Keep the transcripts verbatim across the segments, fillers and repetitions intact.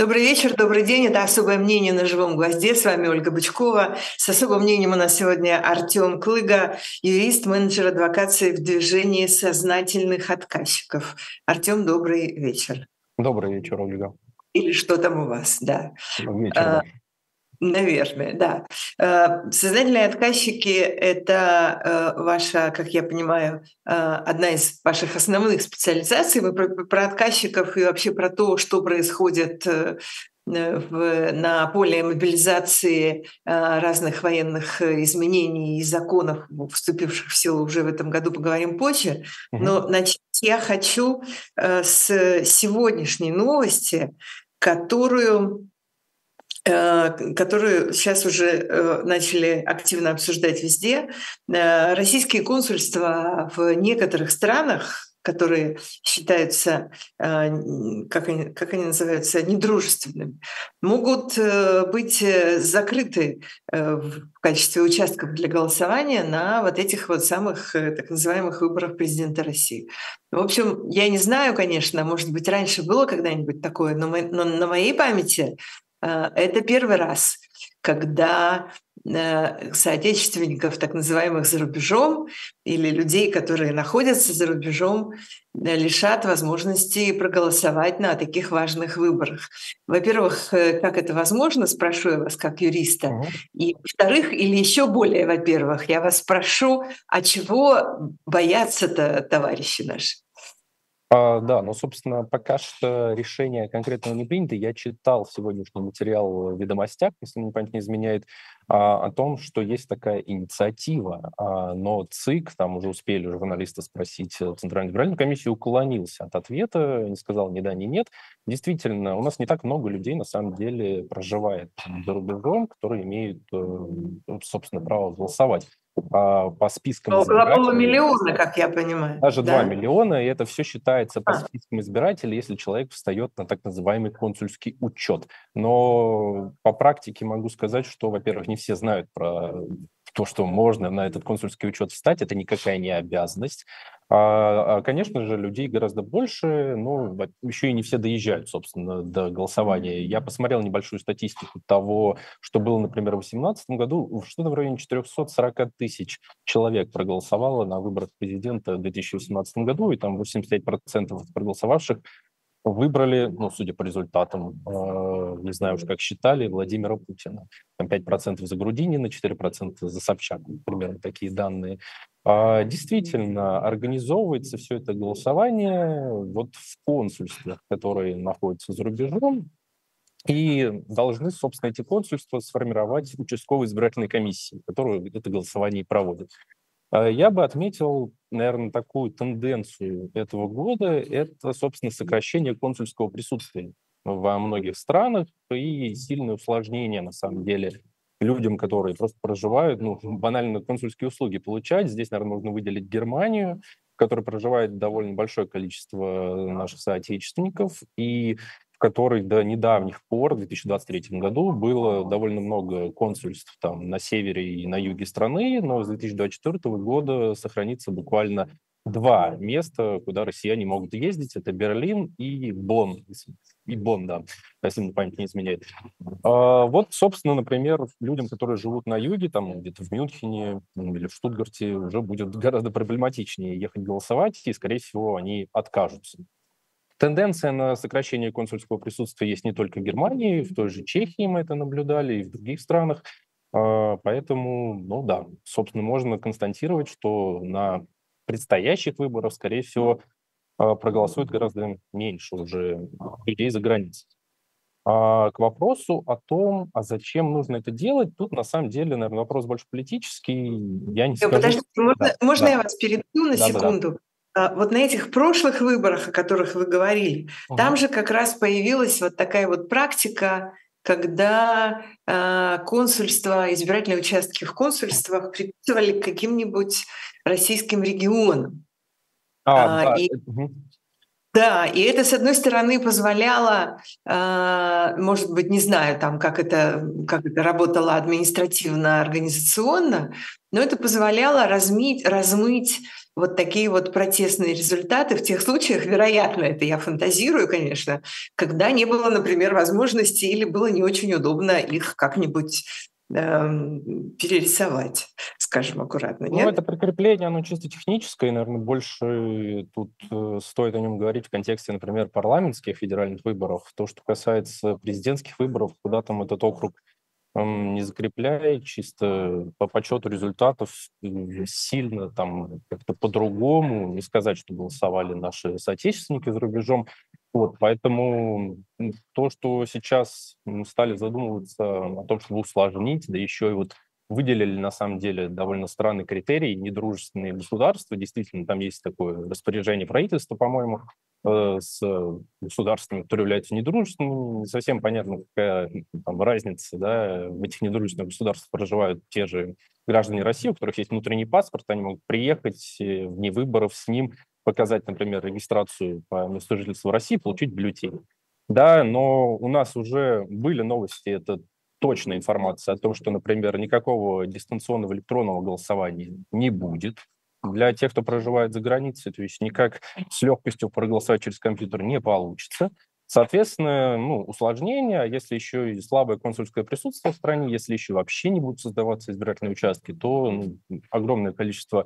Добрый вечер, добрый день. Это «Особое мнение» на «Живом гвозде». С вами Ольга Бычкова. С особым мнением у нас сегодня Артем Клыга, юрист, менеджер адвокации в движении сознательных отказчиков. Артем, добрый вечер. Добрый вечер, Ольга. Или что там у вас, да. Вечер, да. Наверное, да. Сознательные отказчики — это ваша, как я понимаю, одна из ваших основных специализаций. Вы про, про отказчиков и вообще про то, что происходит в, на поле мобилизации разных военных изменений и законов, вступивших в силу уже в этом году, поговорим позже. Но начать я хочу с сегодняшней новости, которую... которую сейчас уже начали активно обсуждать везде. Российские консульства в некоторых странах, которые считаются, как они, как они называются, недружественными, могут быть закрыты в качестве участков для голосования на вот этих вот самых так называемых выборах президента России. В общем, я не знаю, конечно, может быть, раньше было когда-нибудь такое, но, мы, но на моей памяти это первый раз, когда соотечественников, так называемых за рубежом, или людей, которые находятся за рубежом, лишат возможности проголосовать на таких важных выборах. Во-первых, как это возможно, спрошу я вас как юриста. Uh-huh. И во-вторых, или еще более, во-первых, я вас спрошу, а чего боятся-то товарищи наши? А, да, ну, собственно, пока что решение конкретного не принято. Я читал сегодняшний материал в «Ведомостях», если мне память не изменяет, а, о том, что есть такая инициатива, а, но ЦИК, там уже успели журналисты спросить Центральную избирательную комиссию, уклонился от ответа, не сказал ни да, ни нет. Действительно, у нас не так много людей, на самом деле, проживает за рубежом, которые имеют, собственно, право голосовать. По спискам около полумиллиона, как я понимаю. Даже да? два миллиона, и это все считается по спискам избирателей, если человек встает на так называемый консульский учет. Но по практике могу сказать, что, во-первых, не все знают про то, что можно на этот консульский учет встать, это никакая не обязанность. А, конечно же, людей гораздо больше, но еще и не все доезжают, собственно, до голосования. Я посмотрел небольшую статистику того, что было, например, в две тысячи восемнадцатом году, что-то в районе четыреста сорок тысяч человек проголосовало на выборах президента в две тысячи восемнадцатом году, и там восемьдесят пять процентов проголосовавших выбрали, ну, судя по результатам, э, не знаю уж как считали, Владимира Путина. Там пять процентов за Грудинина, четыре процента за Собчак, примерно такие данные. А, действительно, организовывается все это голосование вот в консульствах, которые находятся за рубежом, и должны, собственно, эти консульства сформировать участковые избирательные комиссии, которые это голосование и проводят. Я бы отметил, наверное, такую тенденцию этого года. Это, собственно, сокращение консульского присутствия во многих странах и сильное усложнение, на самом деле, людям, которые просто проживают, ну, банально консульские услуги получать. Здесь, наверное, нужно выделить Германию, в которой проживает довольно большое количество наших соотечественников, и в которой до недавних пор, в две тысячи двадцать третьем году, было довольно много консульств там на севере и на юге страны, но с две тысячи двадцать четвёртого года сохранится буквально два места, куда россияне могут ездить. Это Берлин и Бонн. И Бонн, да, если мне память не изменяет. А, вот, собственно, например, людям, которые живут на юге, там где-то в Мюнхене или в Штутгарте, уже будет гораздо проблематичнее ехать голосовать, и, скорее всего, они откажутся. Тенденция на сокращение консульского присутствия есть не только в Германии, в той же Чехии мы это наблюдали, и в других странах. Поэтому, ну да, собственно, можно констатировать, что на предстоящих выборах, скорее всего, проголосует гораздо меньше уже людей за границей. А к вопросу о том, а зачем нужно это делать, тут на самом деле, наверное, вопрос больше политический. Я не скажу... Подождите, можно, да, можно да. я вас перебью на да, секунду? Да, да. Вот на этих прошлых выборах, о которых вы говорили, угу. там же как раз появилась вот такая вот практика, когда э, консульства, избирательные участки в консульствах приписывали к каким-нибудь российским регионам. А, а, да. И... Угу. Да, и это, с одной стороны, позволяло, а, может быть, не знаю, там, как это, как это работало административно-организационно, но это позволяло размыть, размыть вот такие вот протестные результаты в тех случаях, вероятно, это я фантазирую, конечно, когда не было, например, возможности или было не очень удобно их как-нибудь эм, перерисовать, скажем аккуратно, Ну, это нет? прикрепление, оно чисто техническое, и, наверное, больше тут э, стоит о нем говорить в контексте, например, парламентских федеральных выборов. То, что касается президентских выборов, куда там этот округ м, не закрепляет, чисто по подсчету результатов м, сильно там как-то по-другому, не сказать, что голосовали наши соотечественники за рубежом. Вот, поэтому м, то, что сейчас м, стали задумываться о том, чтобы усложнить, да еще и вот выделили, на самом деле, довольно странный критерий — недружественные государства. Действительно, там есть такое распоряжение правительства, по-моему, э, с государствами, которые являются недружественными. Не совсем понятно, какая там разница, да. В этих недружественных государствах проживают те же граждане России, у которых есть внутренний паспорт, они могут приехать э, вне выборов с ним, показать, например, регистрацию по месту жительства в России, получить бюллетень. Да, но у нас уже были новости, это точная информация о том, что, например, никакого дистанционного электронного голосования не будет для тех, кто проживает за границей, то есть никак с легкостью проголосовать через компьютер не получится. Соответственно, ну, усложнения, а если еще и слабое консульское присутствие в стране, если еще вообще не будут создаваться избирательные участки, то ну, огромное количество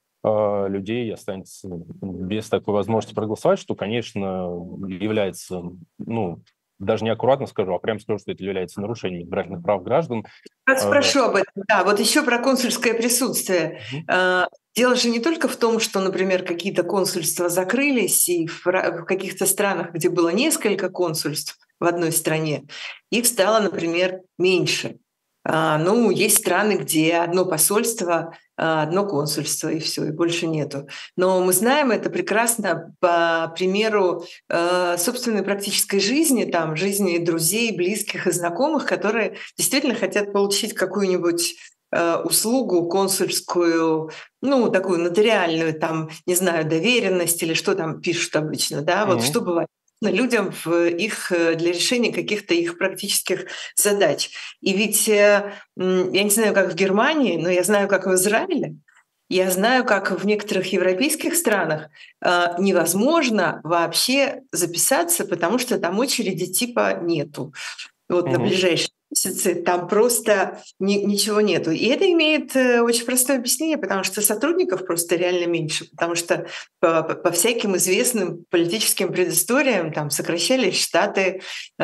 э, людей останется без такой возможности проголосовать, что, конечно, является, ну, даже неаккуратно скажу, а прям скажу, что это является нарушением избирательных прав граждан. Раз Э, спрошу об этом. Да, вот еще про консульское присутствие. Мгм. А, Дело же не только в том, что, например, какие-то консульства закрылись, и в ра- в каких-то странах, где было несколько консульств в одной стране, их стало, например, меньше. А, Ну, есть страны, где одно посольство, а, одно консульство, и все, и больше нету. Но мы знаем это прекрасно по примеру э, собственной практической жизни, там, жизни друзей, близких и знакомых, которые действительно хотят получить какую-нибудь э, услугу консульскую, ну, такую нотариальную, там, не знаю, доверенность или что там пишут обычно, да, вот Мгм. что бывает людям в их, э, для решения каких-то их практических задач. И ведь э, м, я не знаю, как в Германии, но я знаю, как в Израиле, я знаю, как в некоторых европейских странах э, невозможно вообще записаться, потому что там очереди типа нету. Вот на Мгм. ближайшие месяцы там просто ни- ничего нету. И это имеет э, очень простое объяснение, потому что сотрудников просто реально меньше, потому что по, по- по всяким известным политическим предысториям там сокращались штаты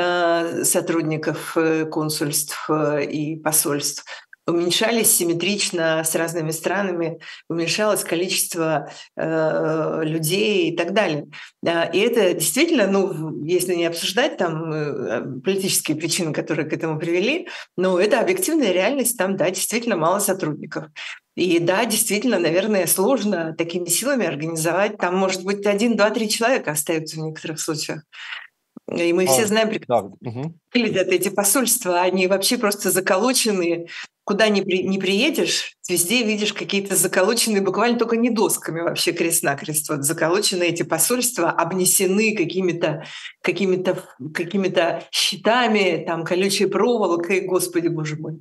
э, сотрудников э, консульств э, и посольств, уменьшались симметрично с разными странами, уменьшалось количество э, людей и так далее. Да, и это действительно, ну, если не обсуждать там э, политические причины, которые к этому привели, но это объективная реальность, там, да, действительно мало сотрудников. И да, действительно, наверное, сложно такими силами организовать. Там, может быть, один, два, три человека остаются в некоторых случаях. И мы все А, знаем прекрасно, да, мгм. выглядят эти посольства, они вообще просто заколоченные. Куда ни, при, ни приедешь, везде видишь какие-то заколоченные, буквально только не досками вообще крест-накрест. Вот заколочены эти посольства, обнесены какими-то какими какими щитами, там, колючей проволокой, господи, боже мой.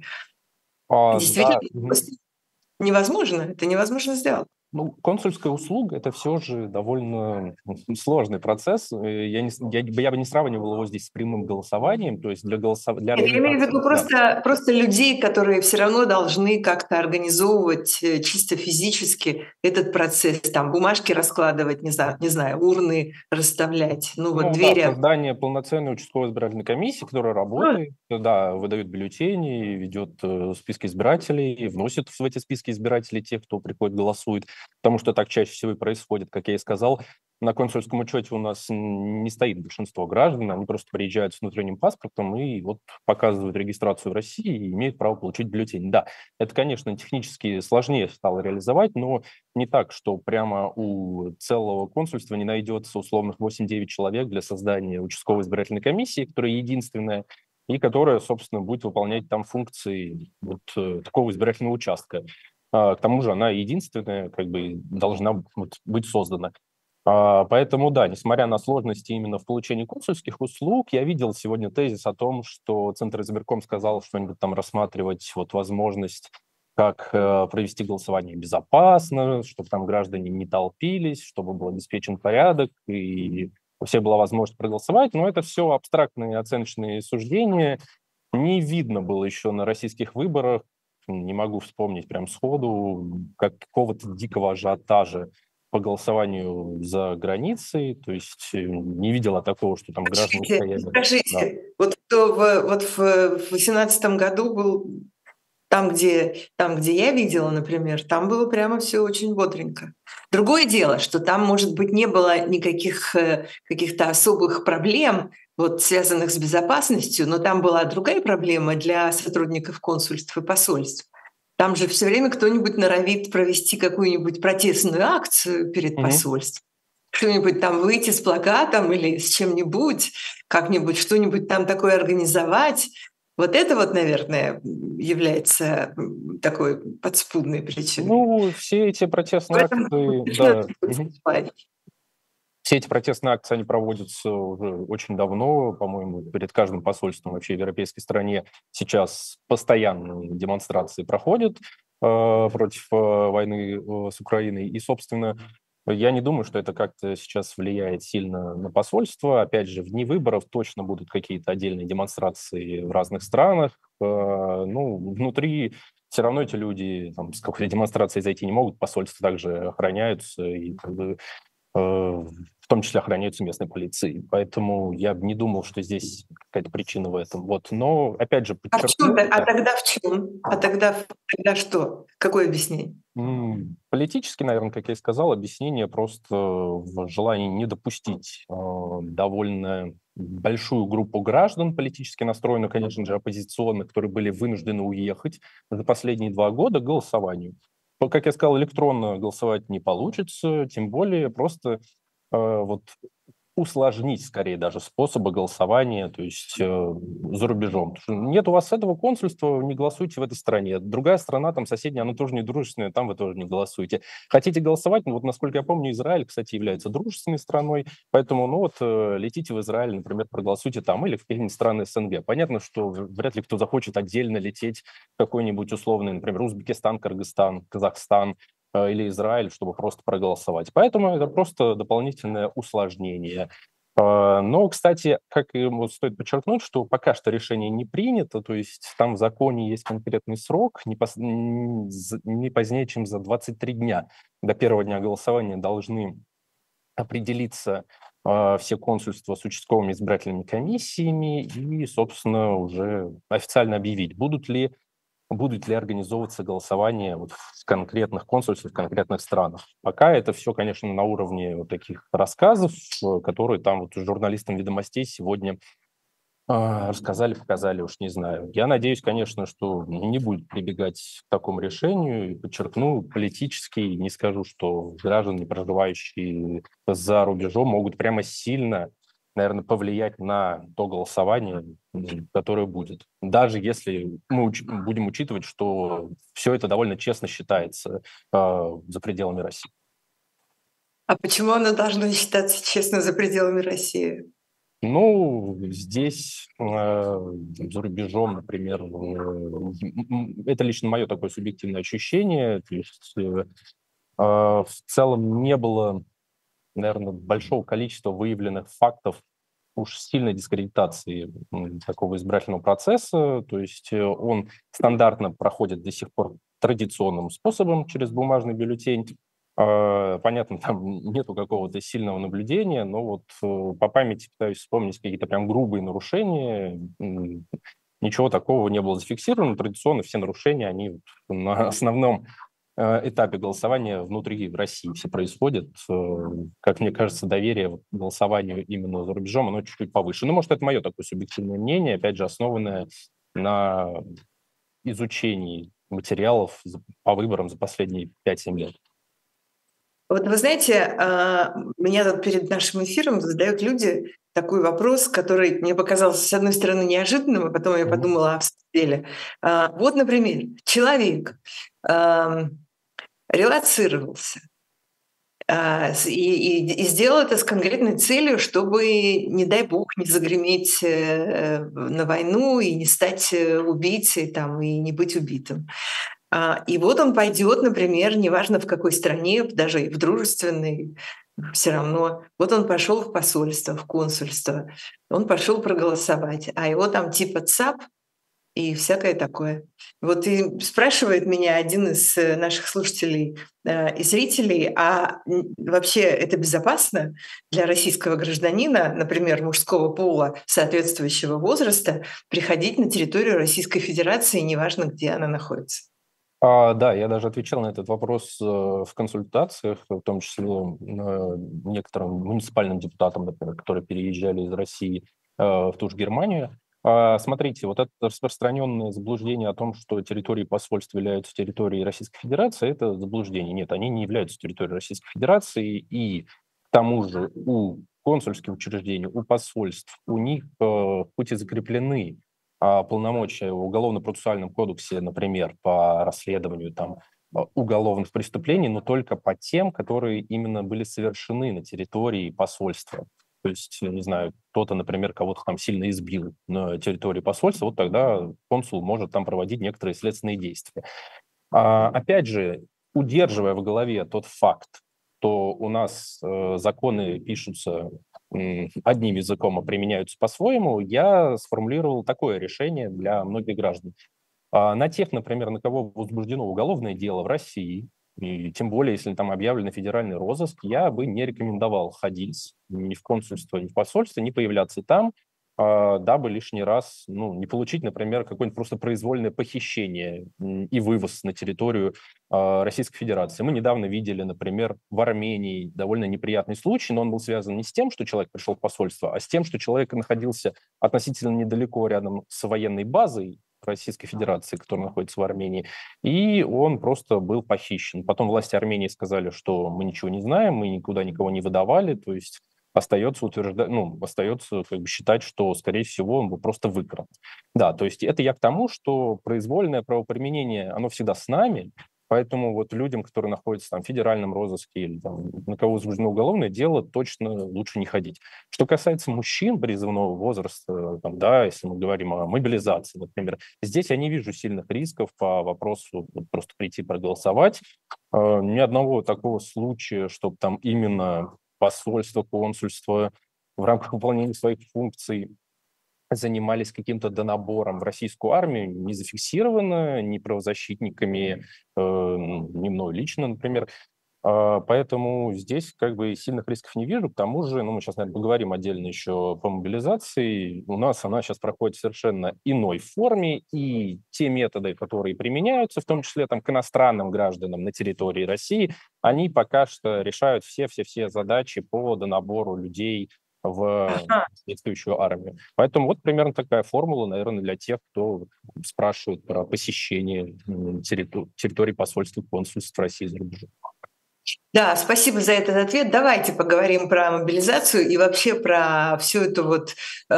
И А, действительно, да, мгм. просто невозможно, это невозможно сделать. Ну, консульская услуга — это все же довольно м, сложный процесс. Э, Я, не, с- я, бы- я бы не сравнивал его здесь с прямым голосованием. То есть для, голосов... для Нет, я имею в виду организации, да. просто, просто людей, которые все равно должны как-то организовывать э, чисто физически этот процесс, там бумажки раскладывать, не знаю, не знаю, урны расставлять, ну вот Ну да, двери. создание полноценной участковой избирательной комиссии, которая Ну, работает, да, выдает бюллетени, ведет э, списки избирателей, вносит в эти списки избирателей тех, кто приходит, голосует, потому что так чаще всего и происходит, как я и сказал. На консульском учете у нас н- не стоит большинство граждан, они просто приезжают с внутренним паспортом и вот показывают регистрацию в России и имеют право получить бюллетень. Да, это, конечно, технически сложнее стало реализовать, но не так, что прямо у целого консульства не найдется условных восемь-девять человек для создания участковой избирательной комиссии, которая единственная, и которая, собственно, будет выполнять там функции вот э, такого избирательного участка. А, к тому же она единственная, как бы, должна вот быть создана. А, Поэтому, да, несмотря на сложности именно в получении консульских услуг, я видел сегодня тезис о том, что Центр избирком сказал что-нибудь там рассматривать вот возможность, как э, провести голосование безопасно, чтобы там граждане не толпились, чтобы был обеспечен порядок и у всех была возможность проголосовать. Но это все абстрактные оценочные суждения. Не видно было еще на российских выборах, не могу вспомнить прям сходу, какого-то дикого ажиотажа по голосованию за границей, то есть э, не видела такого, что там граждане Скажите, стояли. Да. скажите, вот кто в, вот в восемнадцатом году был там, где, там, где я видела, например, там было прямо все очень бодренько. Другое дело, что там, может быть, не было никаких э, каких-то особых проблем, вот, связанных с безопасностью, но там была другая проблема для сотрудников консульств и посольств. Там же все время кто-нибудь норовит провести какую-нибудь протестную акцию перед Мгм. посольством, что-нибудь там выйти с плакатом или с чем-нибудь, как-нибудь что-нибудь там такое организовать. Вот это вот, наверное, является м, такой подспудной причиной. Ну, все эти В протестные этом акции, точно да, будет мгм. плане. Все эти протестные акции, они проводятся уже очень давно, по-моему, перед каждым посольством вообще в европейской стране сейчас постоянные демонстрации проходят э, против э, войны э, с Украиной. И, собственно, я не думаю, что это как-то сейчас влияет сильно на посольство. Опять же, в дни выборов точно будут какие-то отдельные демонстрации в разных странах. Э, ну, внутри все равно эти люди там, с какой-то демонстрацией зайти не могут, посольства также охраняются, и как бы э, в том числе охраняются местной полицией. Поэтому я бы не думал, что здесь какая-то причина в этом. Вот. Но, опять же, А в чем? подчеркну, А да, тогда в чем? А тогда, тогда что? Какое объяснение? м, политически, наверное, как я и сказал, объяснение просто в желании не допустить э, довольно большую группу граждан, политически настроенных, конечно же, оппозиционных, которые были вынуждены уехать за последние два года к голосованию. Но, как я сказал, электронно голосовать не получится, тем более просто э, вот усложнить, скорее, даже способы голосования, то есть э, за рубежом. Потому что нет у вас этого консульства, не голосуйте в этой стране. Другая страна, там соседняя, она тоже не дружественная, там вы тоже не голосуете. Хотите голосовать? Ну вот, насколько я помню, Израиль, кстати, является дружественной страной, поэтому, ну вот, э, летите в Израиль, например, проголосуйте там или в какие-нибудь страны СНГ. Понятно, что вряд ли кто захочет отдельно лететь в какой-нибудь условный, например, Узбекистан, Кыргызстан, Казахстан, э, или Израиль, чтобы просто проголосовать. Поэтому это просто дополнительное усложнение. А, Но, кстати, как и вот стоит подчеркнуть, что пока что решение не принято, то есть там в законе есть конкретный срок, не, пос- н- з- не позднее, чем за двадцать три дня до первого дня голосования должны определиться а, все консульства с участковыми избирательными комиссиями и, собственно, уже официально объявить, будут ли будут ли организовываться голосования вот в конкретных консульствах, в конкретных странах. Пока это все, конечно, на уровне вот таких рассказов, э, которые там вот журналистам «Ведомостей» сегодня а, рассказали, показали, уж не знаю. Я надеюсь, конечно, что не будет прибегать к такому решению. И подчеркну, политически не скажу, что граждане, проживающие за рубежом, могут прямо сильно, наверное, повлиять на то голосование, м, которое будет. Даже если мы уч- будем учитывать, что все это довольно честно считается а, за пределами России. А почему оно должно считаться честно за пределами России? Ну, здесь, э, за рубежом, например, э, м, м, это лично мое такое субъективное ощущение. То есть, э, а, в целом не было, наверное, большого количества выявленных фактов уж сильной дискредитации м, такого избирательного процесса. То есть э, он стандартно проходит до сих пор традиционным способом через бумажный бюллетень. А, Понятно, там нету какого-то сильного наблюдения, но вот э, по памяти пытаюсь вспомнить какие-то прям грубые нарушения. М, Ничего такого не было зафиксировано. Традиционно все нарушения, они вот на основном э, этапе голосования внутри в России все происходит. Э, Как мне кажется, доверие вот к голосованию именно за рубежом, оно чуть-чуть повыше. Ну, может, это мое такое субъективное мнение, опять же, основанное на изучении материалов за- по выборам за последние пять-семь лет. Вот вы знаете, а, меня тут перед нашим эфиром задают люди такой вопрос, который мне показался, с одной стороны, неожиданным, а потом я Мгм. подумала, а в самом деле. А, Вот, например, человек ам, релацировался И, и, и сделал это с конкретной целью, чтобы, не дай бог, не загреметь на войну и не стать убийцей там, и не быть убитым. И вот он пойдет, например, неважно в какой стране, даже в дружественной, все равно. Вот он пошел в посольство, в консульство, он пошел проголосовать, а его там типа ЦАП и всякое такое. Вот и спрашивает меня один из наших слушателей э, и зрителей, а вообще это безопасно для российского гражданина, например, мужского пола соответствующего возраста, приходить на территорию Российской Федерации, неважно, где она находится? А, да, я даже отвечал на этот вопрос э, в консультациях, в том числе э, некоторым муниципальным депутатам, например, которые переезжали из России э, в ту же Германию. А, смотрите, вот это распространенное заблуждение о том, что территории посольств являются территорией Российской Федерации, это заблуждение. Нет, они не являются территорией Российской Федерации, и к тому же у консульских учреждений, у посольств, у них э, хоть и закреплены а полномочия в Уголовно-процессуальном кодексе, например, по расследованию там, уголовных преступлений, но только по тем, которые именно были совершены на территории посольства. То есть, не знаю, кто-то, например, кого-то там сильно избил на территории посольства, вот тогда консул может там проводить некоторые следственные действия. А, опять же, удерживая в голове тот факт, что у нас э, законы пишутся м, одним языком, а применяются по-своему, я сформулировал такое решение для многих граждан. А на тех, например, на кого возбуждено уголовное дело в России, и тем более, если там объявлен федеральный розыск, я бы не рекомендовал ходить ни в консульство, ни в посольство, не появляться там, а, дабы лишний раз ну, не получить, например, какое-нибудь просто произвольное похищение и вывоз на территорию а, Российской Федерации. Мы недавно видели, например, в Армении довольно неприятный случай, но он был связан не с тем, что человек пришел в посольство, а с тем, что человек находился относительно недалеко рядом с военной базой Российской Федерации, которая находится в Армении, и он просто был похищен. Потом власти Армении сказали, что мы ничего не знаем, мы никуда никого не выдавали, то есть остается утверждать, ну, остается как бы считать, что, скорее всего, он был просто выкран. Да, то есть это я к тому, что произвольное правоприменение, оно всегда с нами, поэтому вот людям, которые находятся там в федеральном розыске или там, на кого возбуждено уголовное дело, точно лучше не ходить. Что касается мужчин призывного возраста, там, да, если мы говорим о мобилизации, например, здесь я не вижу сильных рисков по вопросу вот, просто прийти проголосовать. Э, ни одного такого случая, чтобы там именно посольство, консульство в рамках выполнения своих функций занимались каким-то донабором в российскую армию, не зафиксировано ни правозащитниками, э, ни мной лично, например. А, Поэтому здесь как бы сильных рисков не вижу. К тому же, ну, мы сейчас, наверное, поговорим отдельно еще по мобилизации. У нас она сейчас проходит в совершенно иной форме, и те методы, которые применяются, в том числе там, к иностранным гражданам на территории России, они пока что решают все-все-все задачи по донабору людей в Ага. действующую армию. Поэтому вот примерно такая формула, наверное, для тех, кто спрашивает про посещение территори- территории посольств и консульств России за рубежом. Да, спасибо за этот ответ. Давайте поговорим про мобилизацию и вообще про всю эту вот э,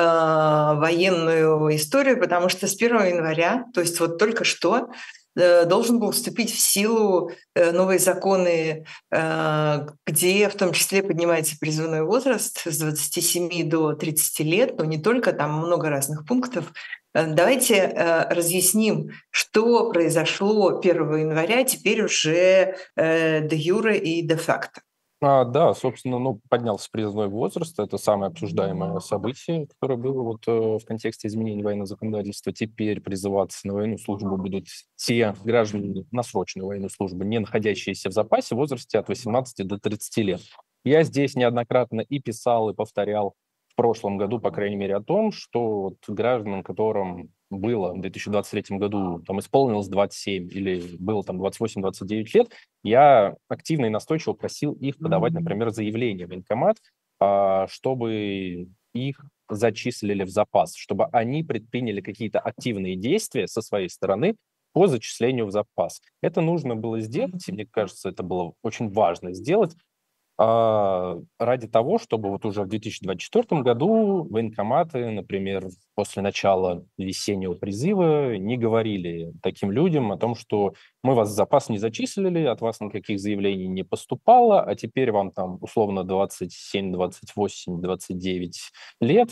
военную историю, потому что с первого января, то есть вот только что, э, должен был вступить в силу э, новые законы, э, где в том числе поднимается призывной возраст с двадцати семи до тридцати лет, но не только, там много разных пунктов. Э, Давайте э, разъясним, что произошло первого января, теперь уже э, де юре и де факто. А, да, собственно, ну, поднялся призывной возраст. Это самое обсуждаемое событие, которое было вот, э, в контексте изменения военного законодательства. Теперь призываться на военную службу будут те граждане на срочную военную службу, не находящиеся в запасе в возрасте от восемнадцати до тридцати лет. Я здесь неоднократно и писал, и повторял в прошлом году, по крайней мере, о том, что вот гражданам, которым было в две тысячи двадцать третьем году, там исполнилось двадцать семь или было там двадцать восемь - двадцать девять лет, я активно и настойчиво просил их подавать, например, заявление в военкомат, а, чтобы их зачислили в запас, чтобы они предприняли какие-то активные действия со своей стороны по зачислению в запас. Это нужно было сделать, и мне кажется, это было очень важно сделать, а, ради того, чтобы вот уже в две тысячи двадцать четвёртом году военкоматы, например, после начала весеннего призыва не говорили таким людям о том, что мы вас в запас не зачислили, от вас никаких заявлений не поступало, а теперь вам там условно двадцать семь, двадцать восемь, двадцать девять лет,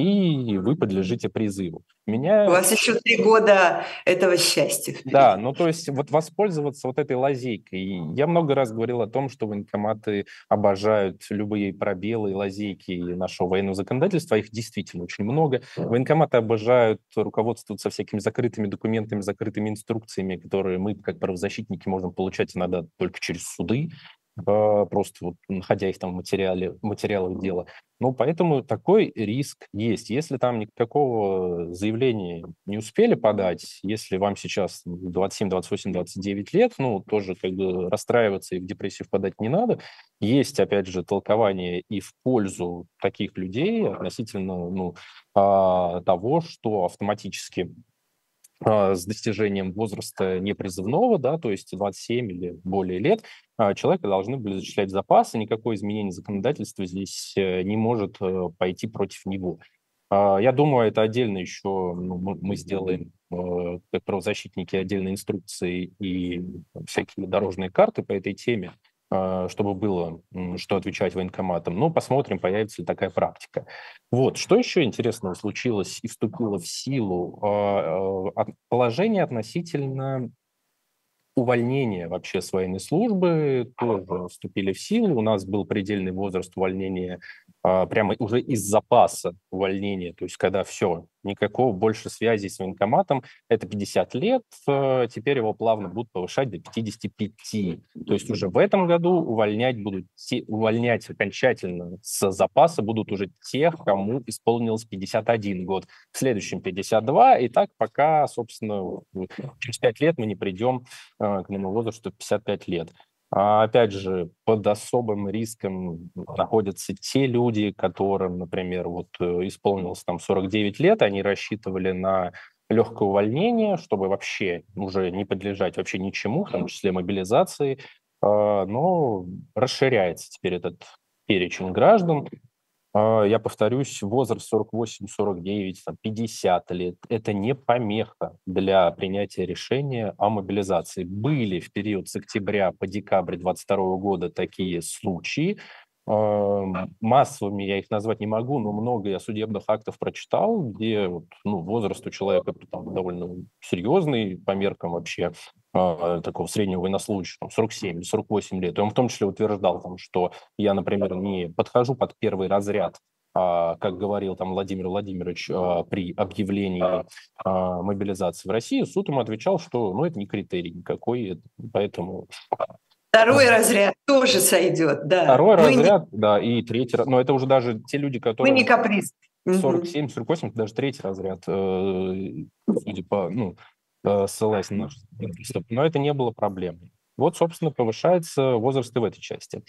и вы подлежите призыву. У Меня вас еще три года этого счастья Да, впереди. ну то есть вот воспользоваться вот этой лазейкой. И я много раз говорил о том, что военкоматы обожают любые пробелы и лазейки нашего военного законодательства, а их действительно очень много. Военкоматы обожают руководствоваться всякими закрытыми документами, закрытыми инструкциями, которые мы, как правозащитники, можем получать иногда только через суды, а, просто вот находя их там в материале, в материалах дела. Ну, поэтому такой риск есть. Если там никакого заявления не успели подать, если вам сейчас двадцать семь, двадцать восемь, двадцать девять лет, ну, тоже как бы расстраиваться и в депрессию впадать не надо. Есть, опять же, толкование и в пользу таких людей относительно, ну, а, того, что автоматически а, с достижением возраста непризывного, да, то есть двадцать семь или более лет, а, человека должны были зачислять в запас, и никакое изменение законодательства здесь э, не может э, пойти против него. А, Я думаю, это отдельно еще ну, мы мы сделаем, э, как правозащитники, отдельные инструкции и всякие дорожные карты по этой теме, а, чтобы было м, что отвечать военкоматам. Но посмотрим, появится ли такая практика. Вот, что еще интересного случилось и вступило в силу? А, а, от- Положение относительно увольнения вообще с военной службы тоже вступили в силу. У нас был предельный возраст увольнения а, прямо уже из запаса увольнения, то есть когда все, никакого больше связи с военкоматом, это пятьдесят лет, э, теперь его плавно будут повышать до пятидесяти пяти. То есть уже в этом году увольнять будут те, увольнять окончательно с запаса будут уже тех, кому исполнилось пятьдесят один год, в следующем пятьдесят два, и так пока, собственно, через пять лет мы не придем э, к моему возрасту пятьдесят пять лет. А опять же, под особым риском находятся те люди, которым, например, вот э, исполнилось там сорок девять лет, они рассчитывали на легкое увольнение, чтобы вообще уже не подлежать вообще ничему, в том числе мобилизации, А, но расширяется теперь этот перечень граждан. А, Я повторюсь, возраст сорок восемь, сорок девять, там, пятьдесят лет – это не помеха для принятия решения о мобилизации. Были в период с октября по декабрь двадцать второго года такие случаи. А, Массовыми я их назвать не могу, но много я судебных актов прочитал, где вот, ну, возраст у человека там, довольно серьезный по меркам вообще а, такого среднего военнослужащего, там, сорок семь или сорок восемь лет. И он в том числе утверждал, там, что я, например, не подхожу под первый разряд, а, как говорил там Владимир Владимирович а, при объявлении а, мобилизации в России. Суд ему отвечал, что ну, это не критерий никакой, поэтому... Второй разряд тоже сойдет, да. Второй Мы не, разряд, да, и третий, ра- но это уже даже те люди, мы не которым каприз. сорок Мгм. семь, сорок восемь, это даже третий разряд, э, судя по, ну, э, ссылаясь на наш приступ. Но это не было проблемой. Вот, собственно, повышается возраст и в этой части.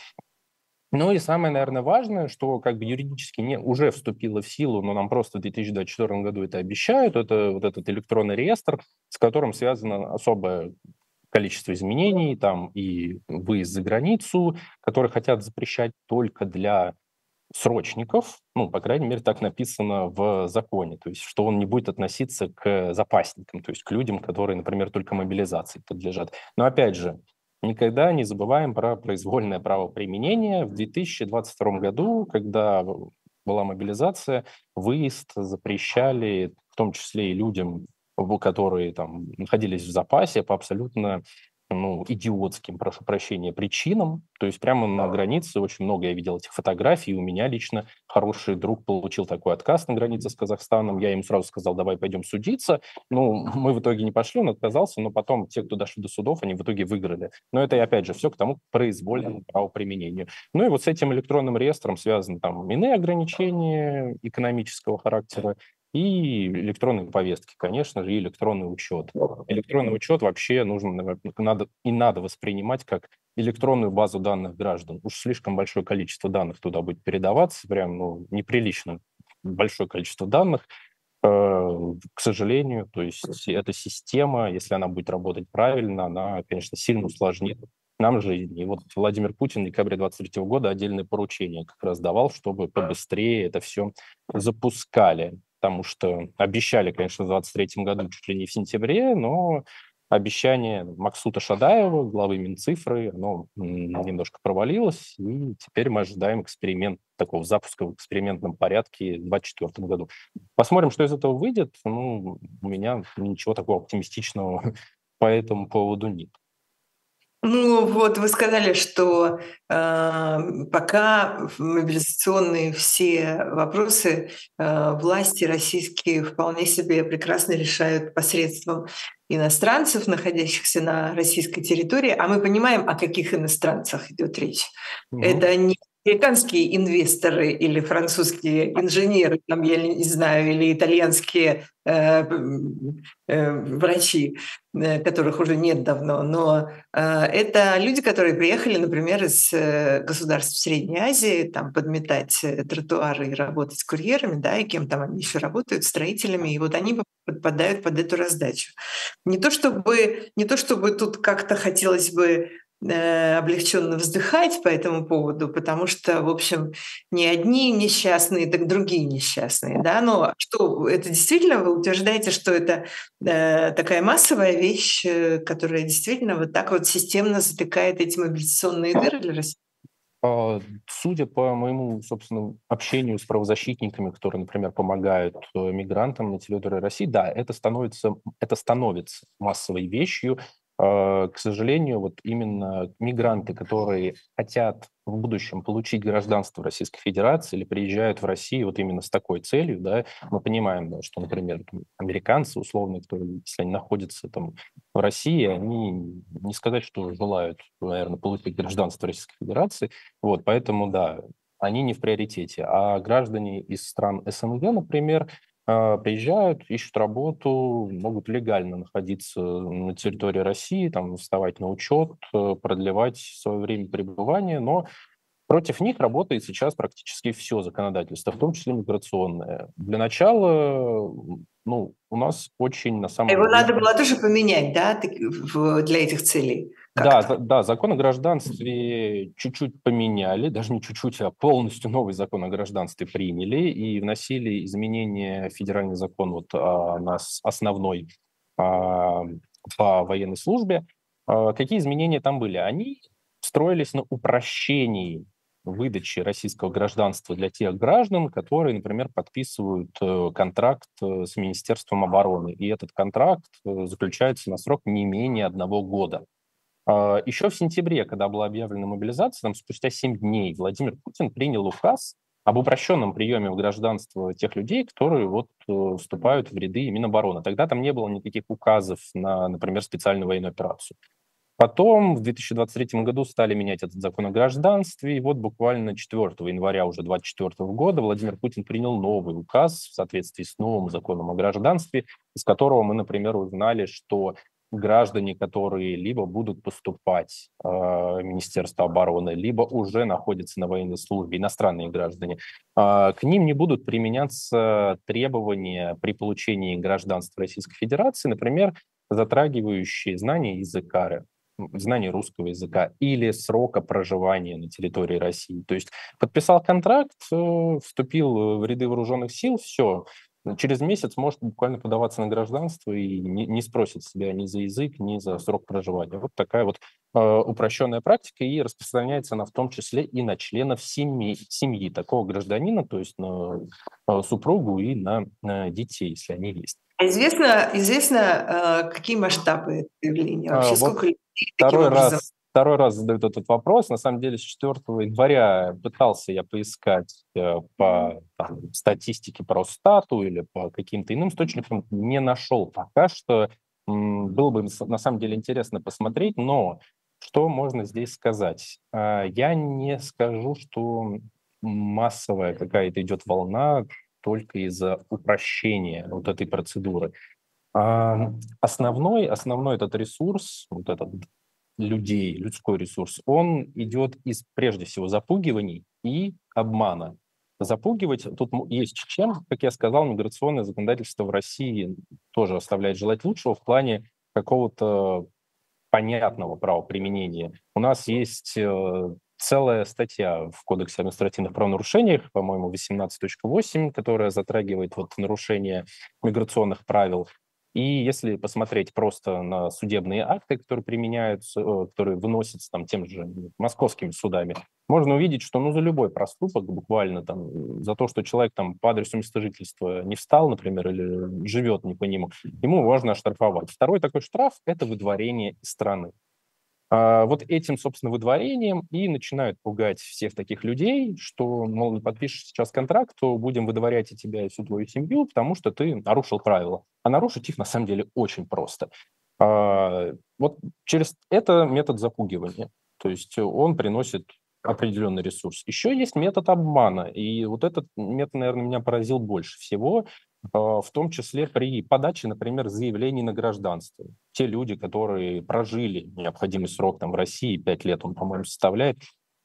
Ну и самое, наверное, важное, что как бы юридически не, уже вступило в силу, но нам просто в две тысячи двадцать четвёртом году это обещают, это вот этот электронный реестр, с которым связано особое количество изменений, там и выезд за границу, которые хотят запрещать только для срочников, ну, по крайней мере, так написано в законе, то есть что он не будет относиться к запасникам, то есть к людям, которые, например, только мобилизации подлежат. Но опять же, никогда не забываем про произвольное правоприменение. В две тысячи двадцать втором году, когда была мобилизация, выезд запрещали в том числе и людям, в- которые там находились в запасе по абсолютно ну, идиотским, прошу прощения, причинам. То есть прямо на границе очень много я видел этих фотографий. У меня лично хороший друг получил такой отказ на границе с Казахстаном. Я ему сразу сказал, давай пойдем судиться. Ну, мы в итоге не пошли, он отказался, но потом те, кто дошли до судов, они в итоге выиграли. Но это, опять же, все к тому произвольному правоприменению. Ну и вот с этим электронным реестром связаны там иные ограничения экономического характера, и электронные повестки, конечно же, и электронный учет. Электронный учет вообще нужно, наверное, надо, и надо воспринимать как электронную базу данных граждан. Уж слишком большое количество данных туда будет передаваться, прям ну, неприлично большое количество данных. Э, К сожалению, то есть эта система, если она будет работать правильно, она, конечно, сильно усложнит нам жизнь. И вот Владимир Путин в декабре двадцать третьего года отдельное поручение как раз давал, чтобы побыстрее это все запускали. Потому что обещали, конечно, в двадцать третьем году чуть ли не в сентябре, но обещание Максута Шадаева, главы Минцифры, оно немножко провалилось, и теперь мы ожидаем эксперимент, такого запуска в экспериментном порядке в двадцать четвёртом году. Посмотрим, что из этого выйдет. Ну, у меня ничего такого оптимистичного по этому поводу нет. Ну, вот вы сказали, что э, пока мобилизационные все вопросы э, власти российские вполне себе прекрасно решают посредством иностранцев, находящихся на российской территории. А мы понимаем, о каких иностранцах идет речь. Угу. Это не американские инвесторы или французские инженеры, там, я не знаю, или итальянские э, э, врачи, э, которых уже нет давно, но э, это люди, которые приехали, например, из э, государств Средней Азии, там, подметать э, тротуары и работать курьерами, да, и кем там они еще работают, строителями, и вот они подпадают под эту раздачу. Не то чтобы, не то чтобы тут как-то хотелось бы облегченно вздыхать по этому поводу, потому что, в общем, не одни несчастные, так другие несчастные. Да? Но что, это действительно, вы утверждаете, что это э, такая массовая вещь, э, которая действительно вот так вот системно затыкает эти мобилизационные дыры для России? Судя по моему, собственно, общению с правозащитниками, которые, например, помогают мигрантам на территории России, да, это становится, это становится массовой вещью. К сожалению, вот именно мигранты, которые хотят в будущем получить гражданство Российской Федерации или приезжают в Россию вот именно с такой целью, да, мы понимаем, да, что, например, американцы, условно, которые, если они находятся там в России, они не сказать, что желают, наверное, получить гражданство Российской Федерации, вот, поэтому, да, они не в приоритете. А граждане из стран СНГ, например, приезжают, ищут работу, могут легально находиться на территории России, там, вставать на учет, продлевать свое время пребывания, но против них работает сейчас практически все законодательство, в том числе миграционное. Для начала, ну, у нас очень, на самом Его деле... надо было тоже поменять, да, для этих целей? Да, да, закон о гражданстве чуть-чуть поменяли, даже не чуть-чуть, а полностью новый закон о гражданстве приняли и вносили изменения в федеральный закон вот, а, нас основной а, по военной службе. А, какие изменения там были? Они строились на упрощении выдачи российского гражданства для тех граждан, которые, например, подписывают э, контракт э, с Министерством обороны. И этот контракт э, заключается на срок не менее одного года. Еще в сентябре, когда была объявлена мобилизация, там, спустя семь дней Владимир Путин принял указ об упрощенном приеме в гражданство тех людей, которые вот, э, вступают в ряды Минобороны. Тогда там не было никаких указов на, например, специальную военную операцию. Потом в две тысячи двадцать третьем году стали менять этот закон о гражданстве, и вот буквально четвёртого января уже две тысячи двадцать четвёртого года Владимир Путин принял новый указ в соответствии с новым законом о гражданстве, из которого мы, например, узнали, что граждане, которые либо будут поступать э, в Министерство обороны, либо уже находятся на военной службе, иностранные граждане, э, к ним не будут применяться требования при получении гражданства Российской Федерации, например, затрагивающие знания языка, знание русского языка или срока проживания на территории России. То есть подписал контракт, э, вступил в ряды вооруженных сил, все. Через месяц может буквально подаваться на гражданство и не, не спросит себя ни за язык, ни за срок проживания. Вот такая вот э, упрощенная практика, и распространяется она в том числе и на членов семьи, семьи такого гражданина, то есть на э, супругу и на, на детей, если они есть. Известно, известно, какие масштабы явления вообще, А, вот сколько людей таким второй образом? раз, второй раз задают этот вопрос. На самом деле, с четвёртого января пытался я поискать э, по там, статистике по Росстату или по каким-то иным источникам, не нашел пока что. М, Было бы на самом деле интересно посмотреть, но что можно здесь сказать? А, Я не скажу, что массовая какая-то идет волна только из-за упрощения вот этой процедуры. А, Основной, основной этот ресурс, вот этот людей, людской ресурс, он идет из, прежде всего, запугиваний и обмана. Запугивать, тут м- есть чем, как я сказал, миграционное законодательство в России тоже оставляет желать лучшего в плане какого-то понятного правоприменения. У нас есть э, целая статья в Кодексе о административных правонарушениях, по-моему, восемнадцать точка восемь, которая затрагивает вот нарушение миграционных правил. И если посмотреть просто на судебные акты, которые применяются, э, которые выносятся там тем же московскими судами, можно увидеть, что ну, за любой проступок, буквально там, за то, что человек там по адресу места жительства не встал, например, или живет не по нему, ему можно оштрафовать. Второй такой штраф – это выдворение из страны. А вот этим, собственно, выдворением и начинают пугать всех таких людей, что, мол, подпишешь сейчас контракт, то будем выдворять и тебя, и всю твою семью, потому что ты нарушил правила. А нарушить их, на самом деле, очень просто. А, вот через это метод запугивания. То есть он приносит определенный ресурс. Еще есть метод обмана, и вот этот метод, наверное, меня поразил больше всего, в том числе при подаче, например, заявлений на гражданство. Те люди, которые прожили необходимый срок там, в России, пять лет он, по-моему, составляет,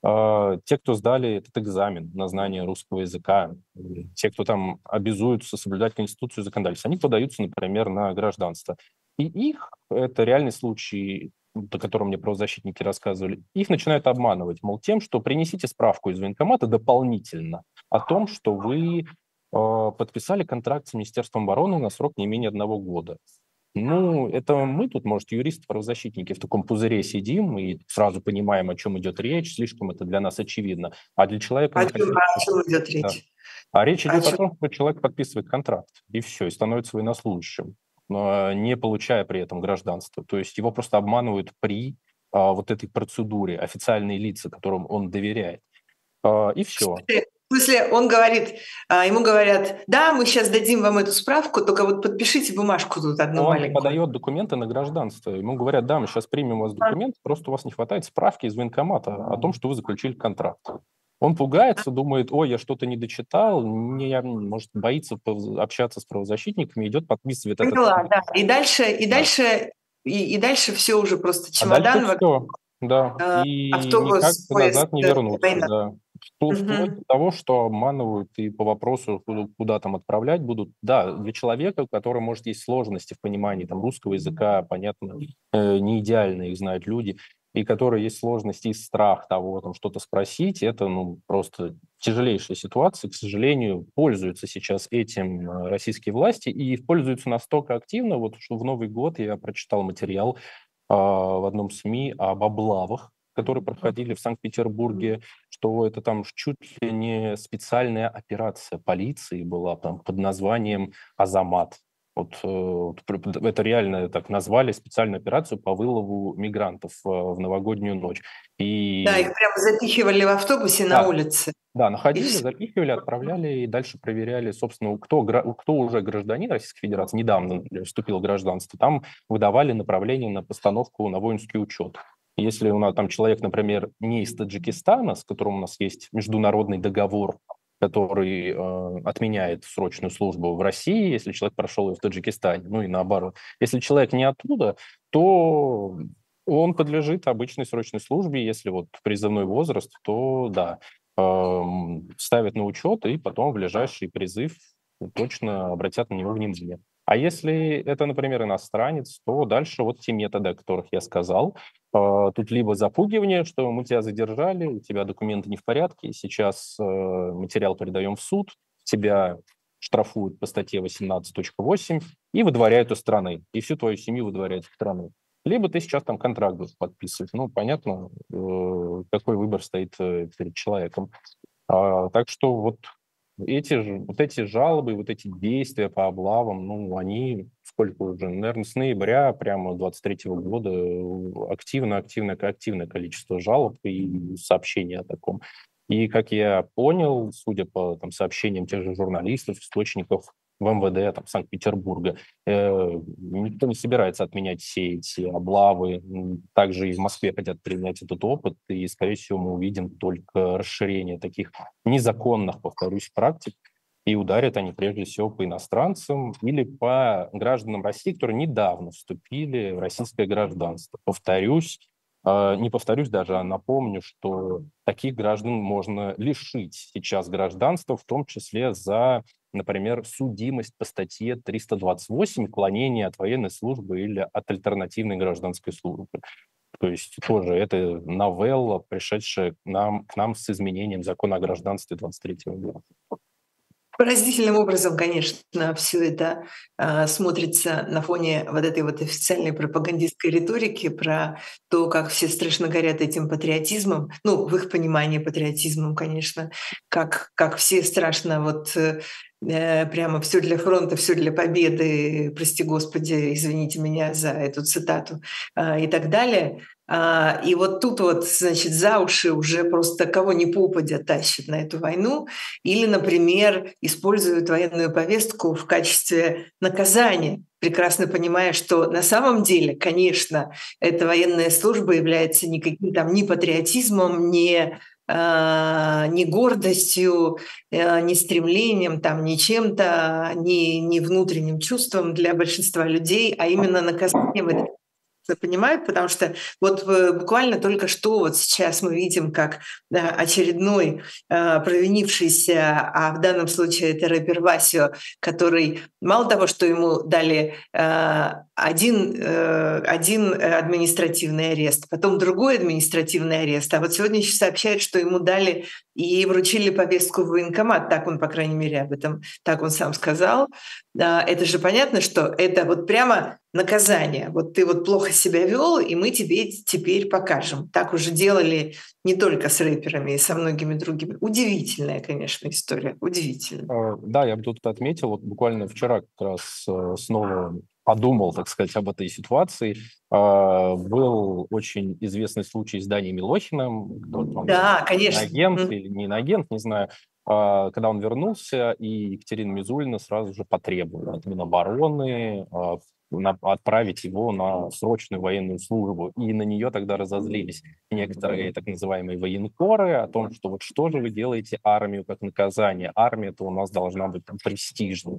те, кто сдали этот экзамен на знание русского языка, те, кто там обязуются соблюдать Конституцию и законодательство, они подаются, например, на гражданство. И их, это реальный случай, о котором мне правозащитники рассказывали, их начинают обманывать, мол, тем, что принесите справку из военкомата дополнительно о том, что вы подписали контракт с Министерством обороны на срок не менее одного года. Ну, это мы тут, может, юристы-правозащитники в таком пузыре сидим и сразу понимаем, о чем идет речь, слишком это для нас очевидно. А для человека... О чем, о чем идет речь? Да. А речь О идет чем? о том, что человек подписывает контракт, и все, и становится военнослужащим, не получая при этом гражданство. То есть его просто обманывают при а, вот этой процедуре, официальные лица, которым он доверяет. А, и все. В смысле, он говорит, а, ему говорят, да, мы сейчас дадим вам эту справку, только вот подпишите бумажку тут одну Он маленькую. подает документы на гражданство. Ему говорят, да, мы сейчас примем у вас документ, просто у вас не хватает справки из военкомата о том, что вы заключили контракт. Он пугается, думает, ой, я что-то не дочитал, не, может, боится общаться с правозащитниками, идет, подписывает этот... Поняла, да. И дальше, и Да. дальше, и, и дальше все уже просто А дальше чемодан, все, да. э, И никак автобус, поезд, назад не э, вернуться, война. да. Впло- Вплоть Мгм. до того, что обманывают и по вопросу, куда, куда там отправлять будут. Да, для человека, у которого, может, есть сложности в понимании там, русского языка, понятно, э, не идеально их знают люди, и которые есть сложности и страх того, там, что-то спросить, это ну, просто тяжелейшая ситуация. К сожалению, пользуются сейчас этим э, российские власти и пользуются настолько активно, вот что в Новый год я прочитал материал а, в одном СМИ об облавах, которые проходили в Санкт-Петербурге, что это там чуть ли не специальная операция полиции была там под названием «Азамат». Вот, э, вот пр- это реально так назвали, специальную операцию по вылову мигрантов э, в новогоднюю ночь. Да, И их прямо запихивали в автобусе на да, улице. да, И находили, все. запихивали, отправляли и дальше проверяли, собственно, кто, гра- кто уже гражданин Российской Федерации, недавно например, вступил в гражданство, там выдавали направление на постановку на воинский учет. Если у нас там человек, например, не из Таджикистана, с которым у нас есть международный договор, который э, отменяет срочную службу в России, если человек прошел ее в Таджикистане, ну и наоборот. Если человек не оттуда, то он подлежит обычной срочной службе, если вот призывной возраст, то да, эм, ставят на учет, и потом в ближайший призыв точно обратят на него внимание. А если это, например, иностранец, то дальше вот те методы, о которых я сказал. Э, Тут либо запугивание, что мы тебя задержали, у тебя документы не в порядке, сейчас э, материал передаем в суд, тебя штрафуют по статье восемнадцать точка восемь и выдворяют из страны, и всю твою семью выдворяют из страны. Либо ты сейчас там контракт будешь подписывать. Ну, понятно, э, какой выбор стоит э, перед человеком. А, так что вот эти, же, вот эти жалобы, вот эти действия по облавам, ну, они сколько уже, наверное, с ноября прямо двадцать третьего года активно-активное активное количество жалоб и сообщений о таком. И, как я понял, судя по там, сообщениям тех же журналистов, источников в эм вэ дэ там, Санкт-Петербурга, э, никто не собирается отменять все эти облавы. М, Также и в Москве хотят принять этот опыт, и, скорее всего, мы увидим только расширение таких незаконных, повторюсь, практик, и ударят они прежде всего по иностранцам или по гражданам России, которые недавно вступили в российское гражданство. Повторюсь, э, не повторюсь даже, а напомню, что таких граждан можно лишить сейчас гражданства, в том числе за например, судимость по статье триста двадцать восемь «Уклонение от военной службы или от альтернативной гражданской службы». То есть тоже это новелла, пришедшая к нам, к нам с изменением закона о гражданстве двадцать третьего года. Поразительным образом, конечно, все это а, смотрится на фоне вот этой вот официальной пропагандистской риторики про то, как все страшно горят этим патриотизмом, ну, в их понимании патриотизмом, конечно, как, как все страшно вот э, э, прямо все для фронта, все для победы, прости господи, извините меня за эту цитату, а, и так далее. А, и вот тут вот, значит, за уши уже просто кого ни попадя тащат на эту войну, или, например, используют военную повестку в качестве наказания, прекрасно понимая, что на самом деле, конечно, эта военная служба является никаким там ни патриотизмом, ни а, ни гордостью, э, ни стремлением, там, ни чем-то, ни, ни внутренним чувством для большинства людей, а именно наказанием. Это понимают, потому что вот э, буквально только что вот сейчас мы видим, как да, очередной э, провинившийся, а в данном случае это рэпер Васио, который мало того, что ему дали э, один, э, один административный арест, потом другой административный арест, а вот сегодня еще сообщают, что ему дали и вручили повестку в военкомат, так он, по крайней мере, об этом, так он сам сказал. Да, это же понятно, что это вот прямо наказание. Вот ты вот плохо себя вел, и мы тебе теперь покажем. Так уже делали не только с рэперами, и со многими другими. Удивительная, конечно, история. Удивительная. Да, я бы тут отметил, вот буквально вчера как раз э, снова подумал, так сказать, об этой ситуации. А, Был очень известный случай с Даней Милохиным, кто там, Да, конечно. иноагент или не иноагент, не знаю, а, когда он вернулся, и Екатерина Мизулина сразу же потребовала от Минобороны а, на- отправить его на срочную военную службу. И на нее тогда разозлились некоторые так называемые военкоры о том, что вот что же вы делаете армию как наказание? Армия-то у нас должна быть там престижной.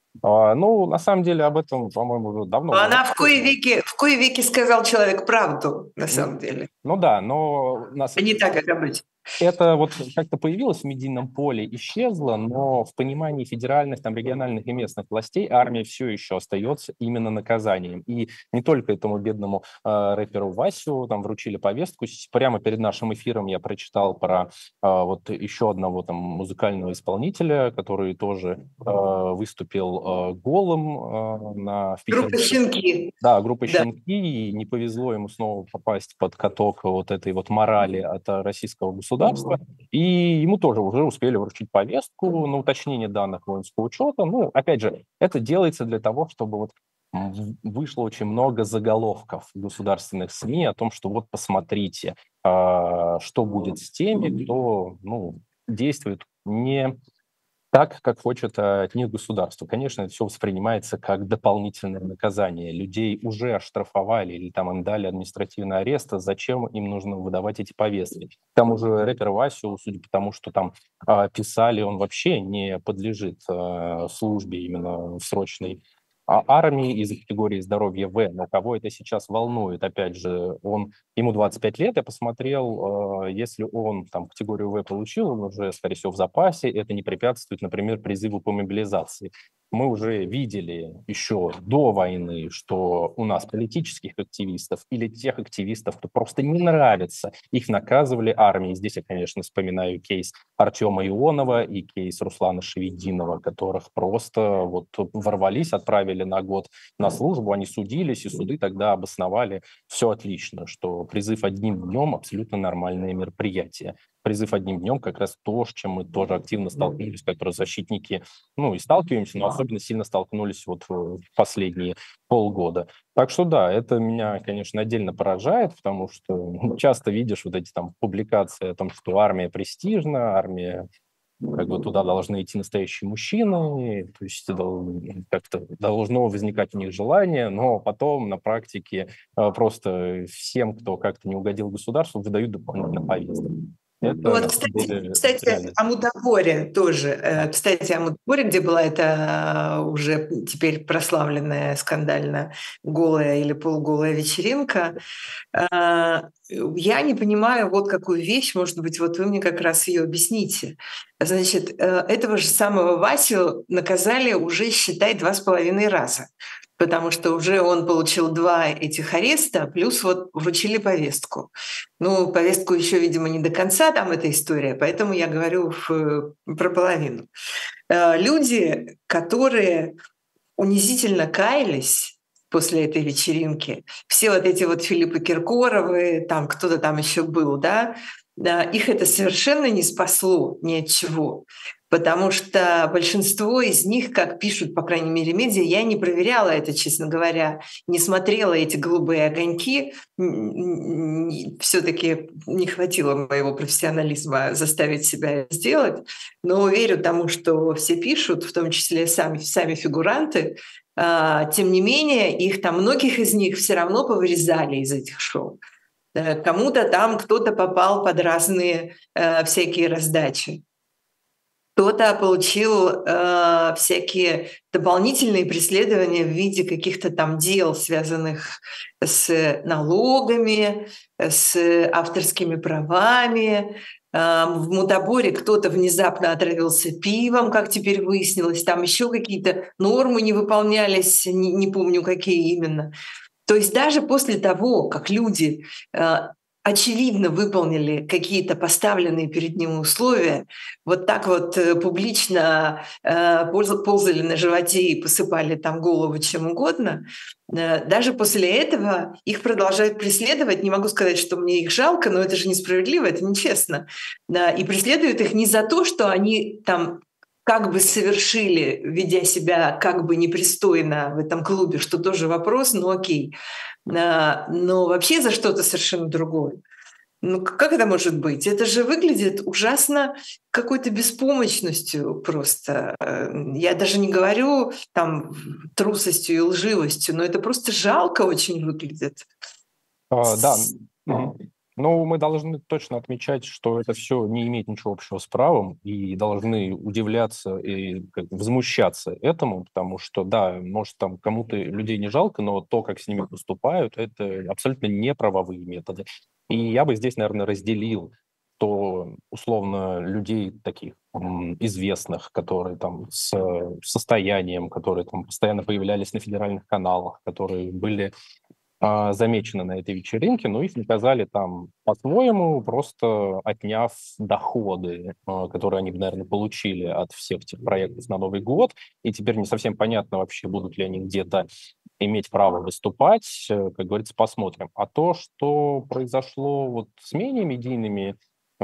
А, ну, на самом деле об этом, по-моему, уже давно Но говорили. она в кои веки, в кои веки сказал человек правду, на Ну, самом деле. ну да, но нас А не так, как обычно. это вот как-то появилось в медийном поле, исчезло, но в понимании федеральных, там, региональных и местных властей армия все еще остается именно наказанием. И не только этому бедному э, рэперу Васю там вручили повестку. С- Прямо перед нашим эфиром я прочитал про э, вот еще одного там музыкального исполнителя, который тоже э, выступил э, голым э, на, в Группа Питере. «Щенки». Да, группа Да. «Щенки», и не повезло ему снова попасть под каток вот этой вот морали от э, российского государства, и ему тоже уже успели вручить повестку на уточнение данных воинского учета. Ну, опять же, это делается для того, чтобы вот м, в- вышло очень много заголовков в государственных СМИ о том, что вот посмотрите, а, что будет с теми, кто, ну, действует не так, как хочет а, от них государство. Конечно, это все воспринимается как дополнительное наказание. Людей уже оштрафовали или там им дали административный арест, а зачем им нужно выдавать эти повестки? К тому же рэпер Васю, судя по тому, что там а, писали, он вообще не подлежит а, службе именно в срочной а армии из категории здоровья В. Но кого это сейчас волнует? Опять же, он, ему двадцать пять лет, я посмотрел, э, если он там категорию В получил, он уже, скорее всего, в запасе, это не препятствует, например, призыву по мобилизации. Мы уже видели еще до войны, что у нас политических активистов или тех активистов, кто просто не нравится, их наказывали армией. Здесь я, конечно, вспоминаю кейс Артема Ионова и кейс Руслана Шевединова, которых просто вот ворвались, отправили на год на службу, они судились, и суды тогда обосновали все отлично, что призыв одним днем абсолютно нормальное мероприятие. Призыв одним днем как раз то, с чем мы тоже активно столкнулись, как правозащитники, ну и сталкиваемся, но особенно сильно столкнулись вот в последние полгода. Так что да, это меня, конечно, отдельно поражает, потому что часто видишь вот эти там публикации о том, что армия престижна, армия, как бы туда должны идти настоящие мужчины, то есть дол- как-то должно возникать у них желание, но потом на практике э, просто всем, кто как-то не угодил государству, выдают дополнительно повестки. Это Вот, кстати, более кстати, реально. о Мудоборе тоже. Да. Э, Кстати, о Мудоборе, где была эта э, уже теперь прославленная скандально голая или полуголая вечеринка. Э, Я не понимаю вот какую вещь, может быть, вот вы мне как раз ее объясните. Значит, э, этого же самого Васю наказали уже, считай, два с половиной раза. Потому что уже он получил два этих ареста, плюс вот вручили повестку. Ну, повестку еще, видимо, не до конца там эта история, поэтому я говорю в- про половину. Э, Люди, которые унизительно каялись после этой вечеринки, все вот эти вот Филиппы Киркоровы, там кто-то там еще был, да, да, их это совершенно не спасло ни от чего. Потому что большинство из них, как пишут, по крайней мере, медиа, я не проверяла это, честно говоря, не смотрела эти голубые огоньки, все-таки не хватило моего профессионализма заставить себя это сделать, но верю тому, что все пишут, в том числе сами, сами фигуранты. А, Тем не менее, их там, многих из них все равно повырезали из этих шоу. Э, Кому-то там кто-то попал под разные э, всякие раздачи. Кто-то получил э, всякие дополнительные преследования в виде каких-то там дел, связанных с налогами, с авторскими правами. Э, в Мутаборе кто-то внезапно отравился пивом, как теперь выяснилось. Там еще какие-то нормы не выполнялись, не, не помню, какие именно. То есть даже после того, как люди э, очевидно выполнили какие-то поставленные перед ними условия, вот так вот э, публично э, полз- ползали на животе и посыпали там голову чем угодно, э, даже после этого их продолжают преследовать. Не могу сказать, что мне их жалко, но это же несправедливо, это нечестно. Да, и преследуют их не за то, что они там как бы совершили, ведя себя как бы непристойно в этом клубе, что тоже вопрос, но окей. А, Но вообще за что-то совершенно другое. Ну к- как это может быть? Это же выглядит ужасно какой-то беспомощностью просто. Э, Я даже не говорю там трусостью и лживостью, но это просто жалко очень выглядит. А, да, мгм. Ну, мы должны точно отмечать, что это все не имеет ничего общего с правом, и должны удивляться и как бы возмущаться этому, потому что, да, может, там кому-то людей не жалко, но то, как с ними поступают, это абсолютно неправовые методы. И я бы здесь, наверное, разделил то, условно, людей таких м, известных, которые там с э, состоянием, которые там постоянно появлялись на федеральных каналах, которые были а, замечены на этой вечеринке, но их наказали там по-своему, просто отняв доходы, а, которые они, наверное, получили от всех этих проектов на Новый год. И теперь не совсем понятно вообще, будут ли они где-то иметь право выступать. Э, Как говорится, посмотрим. А то, что произошло вот с менее медийными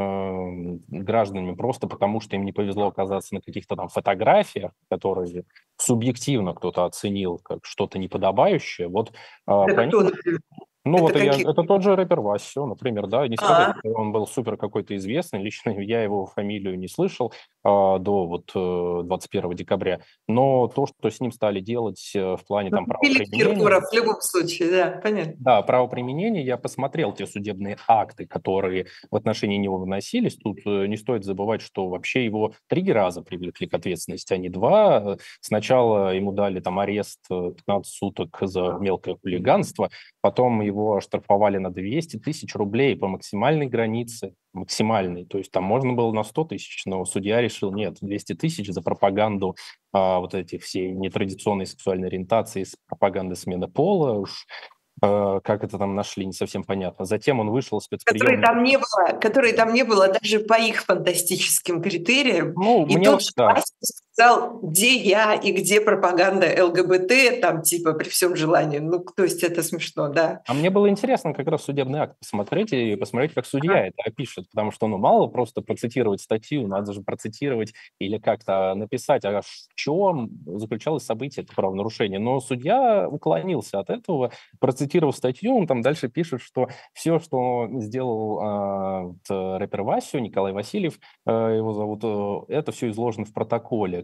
э, гражданами, просто потому что им не повезло оказаться на каких-то там фотографиях, которые субъективно кто-то оценил как что-то неподобающее. Вот а, Это про них, кто, например? ну Это вот я, какие? это тот же рэпер Васю, например, да, не сказать, А, что он был супер какой-то известный, лично я его фамилию не слышал а, до вот э, двадцать первого декабря, но то, что с ним стали делать э, в плане ну, там Филипп правоприменения, Киркоров в любом случае, да, понятно. да, правоприменение, я посмотрел те судебные акты, которые в отношении него выносились. Тут э, не стоит забывать, что вообще его три раза привлекли к ответственности, а не два. Э, Сначала ему дали там арест э, пятнадцать суток за мелкое хулиганство, потом его оштрафовали на двести тысяч рублей по максимальной границе, максимальной. То есть там можно было на сто тысяч, но судья решил, нет, двести тысяч за пропаганду а, вот этих всей нетрадиционной сексуальной ориентации, с пропаганды смены пола. Уж Э, как это там нашли, не совсем понятно. Затем он вышел в Которые спецприемник. там не было, которые там не было даже по их фантастическим критериям. Ну, И мне тот вот, же да, Вася сказал, где я и где пропаганда ЛГБТ, там типа при всем желании. Ну, то есть это смешно, да. а мне было интересно как раз судебный акт посмотреть и посмотреть, как судья это опишет, потому что, ну, мало просто процитировать статью, надо же процитировать или как-то написать, а в чем заключалось событие, это правонарушение. Но судья уклонился от этого, процитировав статью, он там дальше пишет, что все, что сделал а, вот, рэпер Васю, Николай Васильев, э, его зовут, э, это все изложено в протоколе,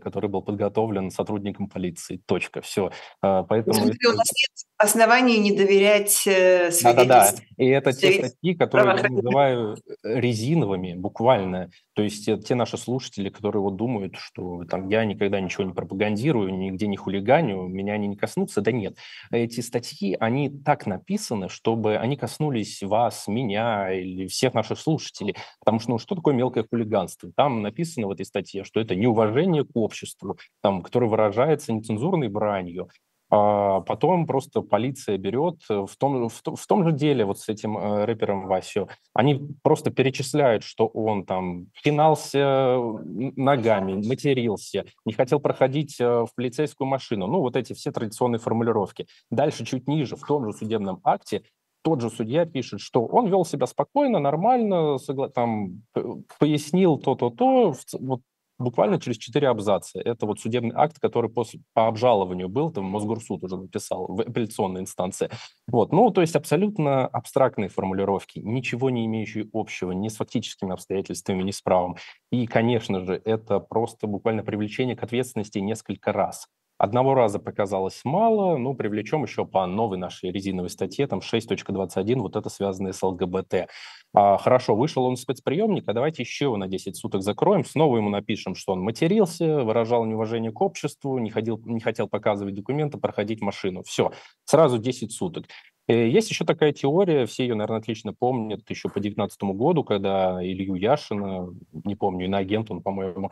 который был подготовлен сотрудником полиции. Точка. Все. Поэтому... У нас нет оснований не доверять э, свидетельствам. Да-да-да. И это те статьи, которые я называю резиновыми, буквально. То есть это те наши слушатели, которые вот думают, что там я никогда ничего не пропагандирую, нигде не хулиганю, меня они не коснутся. Да нет. Эти статьи, они так написаны, чтобы они коснулись вас, меня или всех наших слушателей. Потому что, ну, что такое мелкое хулиганство? Там написано в этой статье, что это неуважение к обществу, там, которое выражается нецензурной бранью. А потом просто полиция берет в том, в, в том же деле вот с этим э, рэпером Васю. Они просто перечисляют, что он там пинался ногами, матерился, не хотел проходить э, в полицейскую машину. Ну, вот эти все традиционные формулировки. Дальше, чуть ниже, в том же судебном акте, тот же судья пишет, что он вел себя спокойно, нормально, согла- там, пояснил то-то-то, вот, буквально через четыре абзаца. Это вот судебный акт, который после, по обжалованию был, там Мосгорсуд уже написал в апелляционной инстанции. Вот. Ну, то есть абсолютно абстрактные формулировки, ничего не имеющие общего ни с фактическими обстоятельствами, ни с правом. И, конечно же, это просто буквально привлечение к ответственности несколько раз. Одного раза показалось мало, ну, привлечем еще по новой нашей резиновой статье, там шесть точка двадцать один, вот это связанное с ЛГБТ. А, хорошо, вышел он из спецприемника, давайте еще его на десять суток закроем, снова ему напишем, что он матерился, выражал неуважение к обществу, не, ходил, не хотел показывать документы, проходить машину. Все, сразу десять суток. Есть еще такая теория, все ее, наверное, отлично помнят, еще по девятнадцатому году, когда Илью Яшина, не помню, иноагент он, по-моему,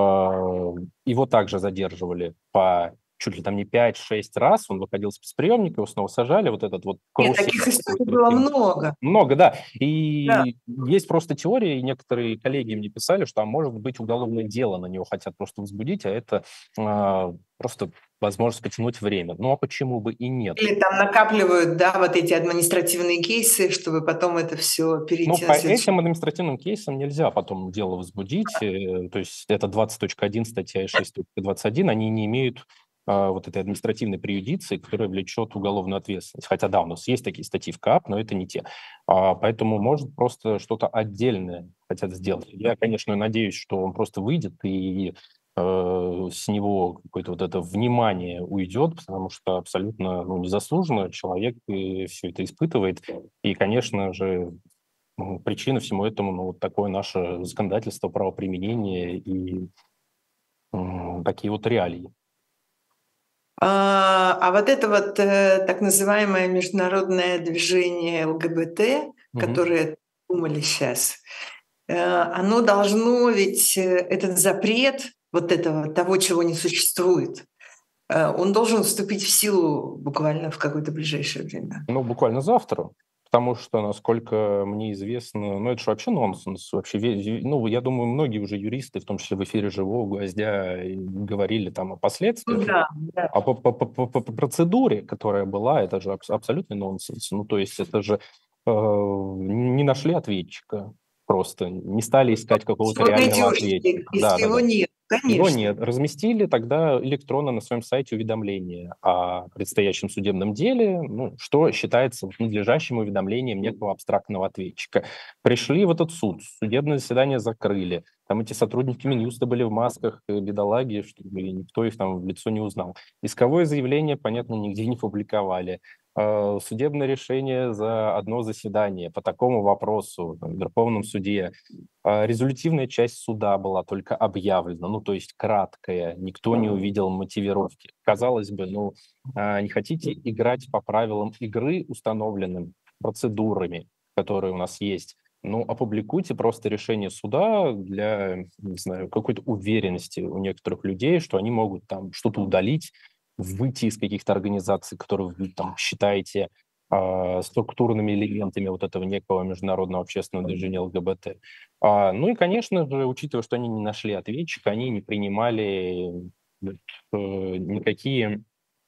его также задерживали по чуть ли там не пять-шесть раз, он выходил из спецприемника, его снова сажали, вот этот вот... Нет, таких историй было много. Много, да. И да. Есть просто теория, и некоторые коллеги мне писали, что, а может быть, уголовное дело на него хотят просто возбудить, а это а, просто возможность потянуть время. Ну, а почему бы и нет? Или там накапливают, да, вот эти административные кейсы, чтобы потом это все перейти ну, на по следующий... этим административным кейсам нельзя потом дело возбудить. То есть это двадцать точка один статья и шесть точка двадцать один, они не имеют а, вот этой административной преюдиции, которая влечет уголовную ответственность. Хотя, да, у нас есть такие статьи в КАП, но это не те. А, поэтому, может, просто что-то отдельное хотят сделать. Я, конечно, надеюсь, что он просто выйдет и с него какое-то вот это внимание уйдет, потому что абсолютно ну, незаслуженно человек все это испытывает. И, конечно же, причина всему этому ну, вот такое наше законодательство, правоприменение и м, такие вот реалии. А, а вот это вот э, так называемое международное движение ЛГБТ, угу. которое думали сейчас, э, оно должно ведь, э, этот запрет вот этого, того, чего не существует, э, он должен вступить в силу буквально в какое-то ближайшее время. Ну, буквально завтра. Потому что, насколько мне известно, ну, это же вообще нонсенс. Вообще, ну, я думаю, многие уже юристы, в том числе в эфире «Живого гвоздя», говорили там о последствиях. Да, да. А по, по, по, по процедуре, которая была, это же абсолютный нонсенс. Ну, то есть это же э, не нашли ответчика просто, не стали искать какого-то реального ответчика. Если да, его да, да. нет. Конечно. Его нет. Разместили тогда электронно на своем сайте уведомление о предстоящем судебном деле, ну, что считается надлежащим уведомлением некого абстрактного ответчика. Пришли в этот суд, судебное заседание закрыли. Там эти сотрудники Минюста были в масках, бедолаги, чтобы никто их там в лицо не узнал. Исковое заявление, понятно, нигде не публиковали. Судебное решение за одно заседание по такому вопросу в Верховном суде. Резолютивная часть суда была только объявлена, ну, то есть краткая, никто не увидел мотивировки. Казалось бы, ну, не хотите играть по правилам игры, установленным процедурами, которые у нас есть, ну, опубликуйте просто решение суда для, не знаю, какой-то уверенности у некоторых людей, что они могут там что-то удалить, выйти из каких-то организаций, которые вы там считаете э, структурными элементами вот этого некого международного общественного движения ЛГБТ. А, ну и, конечно же, учитывая, что они не нашли ответчика, они не принимали э, никакие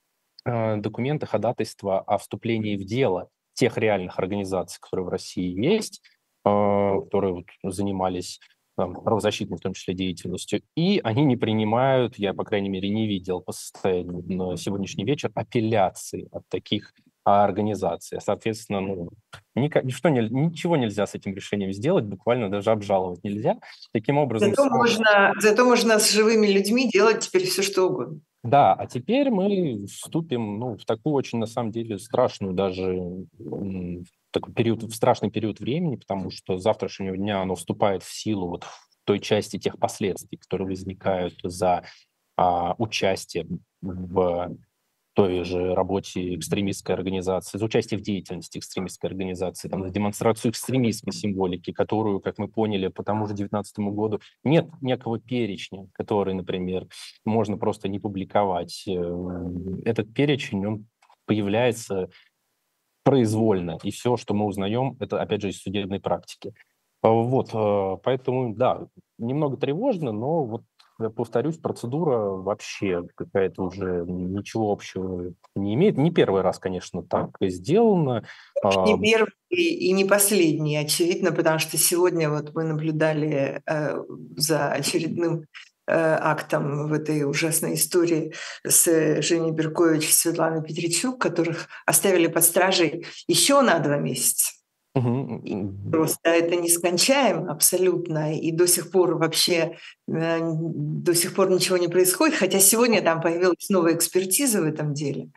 э, документы, ходатайства о вступлении в дело тех реальных организаций, которые в России есть, э, которые вот занимались там, правозащитной, в том числе, деятельностью, и они не принимают, я, по крайней мере, не видел по состоянию на сегодняшний вечер, апелляции от таких а организация. Соответственно, ну, ника- ничто не- ничего нельзя с этим решением сделать, буквально даже обжаловать нельзя. Таким образом, Зато все. можно, зато можно с живыми людьми делать теперь все, что угодно. Да, а теперь мы вступим, ну, в такую очень, на самом деле, страшную даже м, такой период, в страшный период времени, потому что с завтрашнего дня оно вступает в силу вот в той части тех последствий, которые возникают за а, участие в той же работе экстремистской организации, за участие в деятельности экстремистской организации, там, за демонстрацию экстремистской символики, которую, как мы поняли, по тому же девятнадцатому году нет некого перечня, который, например, можно просто не публиковать. Э, Этот перечень, он появляется произвольно, и все, что мы узнаем, это, опять же, из судебной практики. А, Вот, э, поэтому, да, немного тревожно, но вот я повторюсь, процедура вообще какая-то уже ничего общего не имеет. Не первый раз, конечно, так сделано. А, Не первый и не последний, очевидно, потому что сегодня вот мы наблюдали э, за очередным э, актом в этой ужасной истории с Женей Беркович и Светланой Петричук, которых оставили под стражей еще на два месяца. И мгм. просто это нескончаемо абсолютно, и до сих пор вообще э, до сих пор ничего не происходит, хотя сегодня там появилась новая экспертиза в этом деле,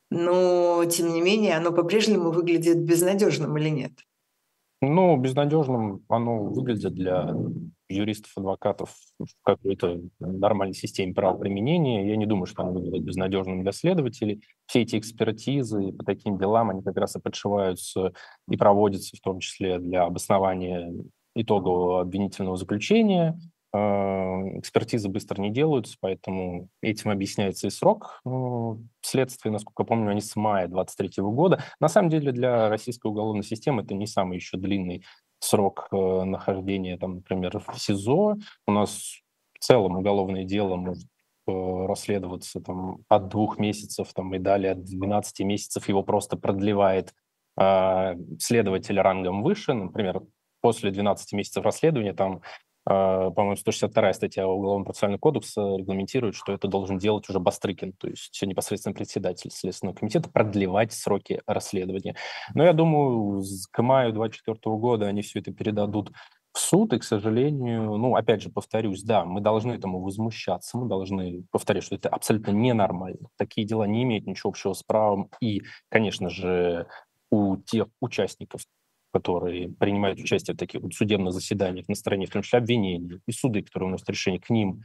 но тем не менее оно по-прежнему выглядит безнадежным или нет? Ну, безнадежным оно выглядит для юристов, адвокатов в какой-то нормальной системе правоприменения. Я не думаю, что оно выглядит безнадежным для следователей. Все эти экспертизы по таким делам, они как раз и подшиваются и проводятся в том числе для обоснования итогового обвинительного заключения. Э, Экспертизы быстро не делаются, поэтому этим объясняется и срок э, следствия. Насколько я помню, они с мая двадцать третьего года. На самом деле для российской уголовной системы это не самый еще длинный срок э, нахождения, там, например, в СИЗО. У нас в целом уголовное дело может э, расследоваться там, от двух месяцев там, и далее от двенадцати месяцев. Его просто продлевает э, следователь рангом выше. Например, после двенадцати месяцев расследования там э, по-моему, сто шестьдесят вторая статья Уголовного процессуального кодекса регламентирует, что это должен делать уже Бастрыкин, то есть непосредственно председатель Следственного комитета, продлевать сроки расследования. Но я думаю, с- к маю двадцать четвёртого года они все это передадут в суд, и, к сожалению, ну, опять же, повторюсь, да, мы должны этому возмущаться, мы должны повторять, что это абсолютно ненормально. Такие дела не имеют ничего общего с правом, и, конечно же, у тех участников, которые принимают участие в таких вот судебных заседаниях на стороне, в том числе обвинений, и суды, которые вносят решение к ним,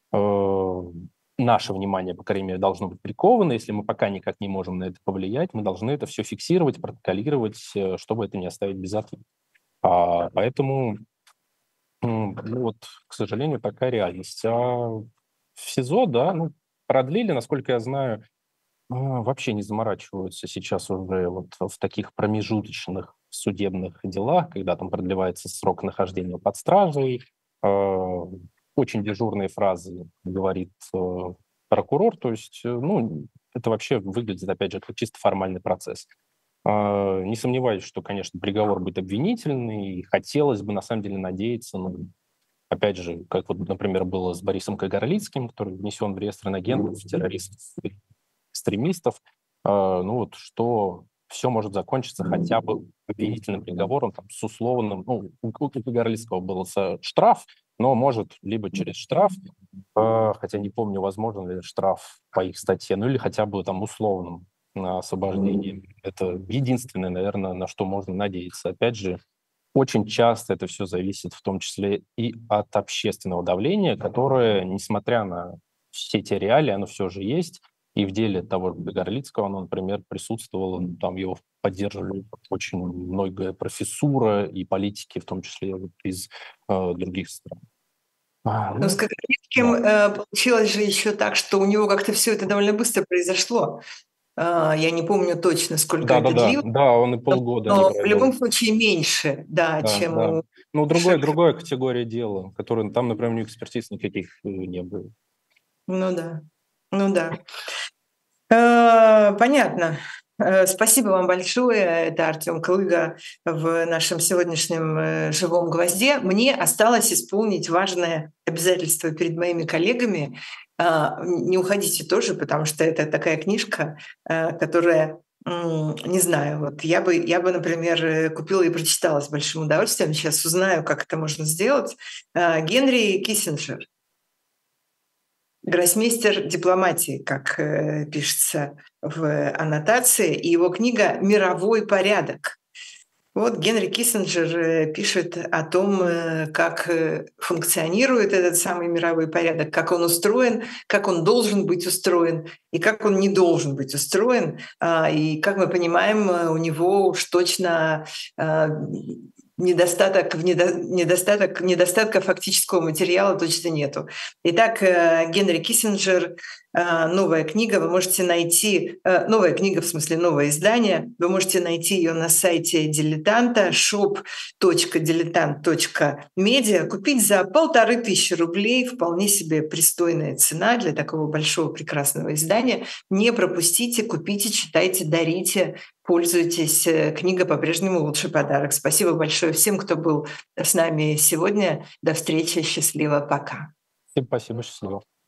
э, наше внимание, по крайней мере, должно быть приковано. Если мы пока никак не можем на это повлиять, мы должны это все фиксировать, протоколировать, э, чтобы это не оставить без ответа. А, поэтому, м, ну вот, к сожалению, такая реальность. А в СИЗО, да, ну, продлили, насколько я знаю, а, вообще не заморачиваются сейчас уже вот в таких промежуточных судебных делах, когда там продлевается срок нахождения под стражей. Э, Очень дежурные фразы говорит э, прокурор, то есть, э, ну, это вообще выглядит, опять же, как чисто формальный процесс. А, Не сомневаюсь, что, конечно, приговор будет обвинительный, и хотелось бы, на самом деле, надеяться, ну, опять же, как вот, например, было с Борисом Кагарлицким, который внесен в реестр инагентов, террористов, экстремистов, э, ну вот что все может закончиться хотя бы обвинительным приговором там, с условным, ну, у у Кагарлицкого был со- штраф, но может либо через штраф, э, хотя не помню, возможен ли штраф по их статье, ну или хотя бы там условным э, освобождением. Это единственное, наверное, на что можно надеяться. Опять же, очень часто это все зависит в том числе и от общественного давления, которое, несмотря на все эти реалии, оно все же есть. И в деле того же Горлицкого, оно, например, присутствовало, ну, там его поддерживали очень многое профессура и политики, в том числе вот из э, других стран. А, Но с ну, Кагарлицким да. э, получилось же еще так, что у него как-то все это довольно быстро произошло. А, я не помню точно, сколько Да, да, это да, длилось, да, он и полгода не но в провел. любом случае меньше, да, Да, чем да. у Ну, другой, бывших. другая категория дела, которая там, например, у них экспертиз никаких э, не было. Ну да, ну да. Э, Понятно. Э, Спасибо вам большое. Это Артем Клыга в нашем сегодняшнем э, живом гвозде. Мне осталось исполнить важное обязательство перед моими коллегами. А, Не уходите тоже, потому что это такая книжка, э, которая Не знаю, вот я бы, я бы, например, купила и прочитала с большим удовольствием. Сейчас узнаю, как это можно сделать. Генри Киссинджер, гроссмейстер дипломатии, как пишется в аннотации, и его книга «Мировой порядок». Вот Генри Киссинджер пишет о том, как функционирует этот самый мировой порядок, как он устроен, как он должен быть устроен и как он не должен быть устроен. И, как мы понимаем, у него уж точно недостаток, недостаток, недостатка фактического материала точно нету. Итак, Генри Киссинджер, новая книга, вы можете найти, новая книга, в смысле новое издание, вы можете найти ее на сайте дилетанта, shop точка дилетант точка медиа, купить за полторы тысячи рублей, вполне себе пристойная цена для такого большого прекрасного издания. Не пропустите, купите, читайте, дарите, пользуйтесь. Книга по-прежнему лучший подарок. Спасибо большое всем, кто был с нами сегодня. До встречи. Счастливо. Пока. Всем спасибо. Счастливо.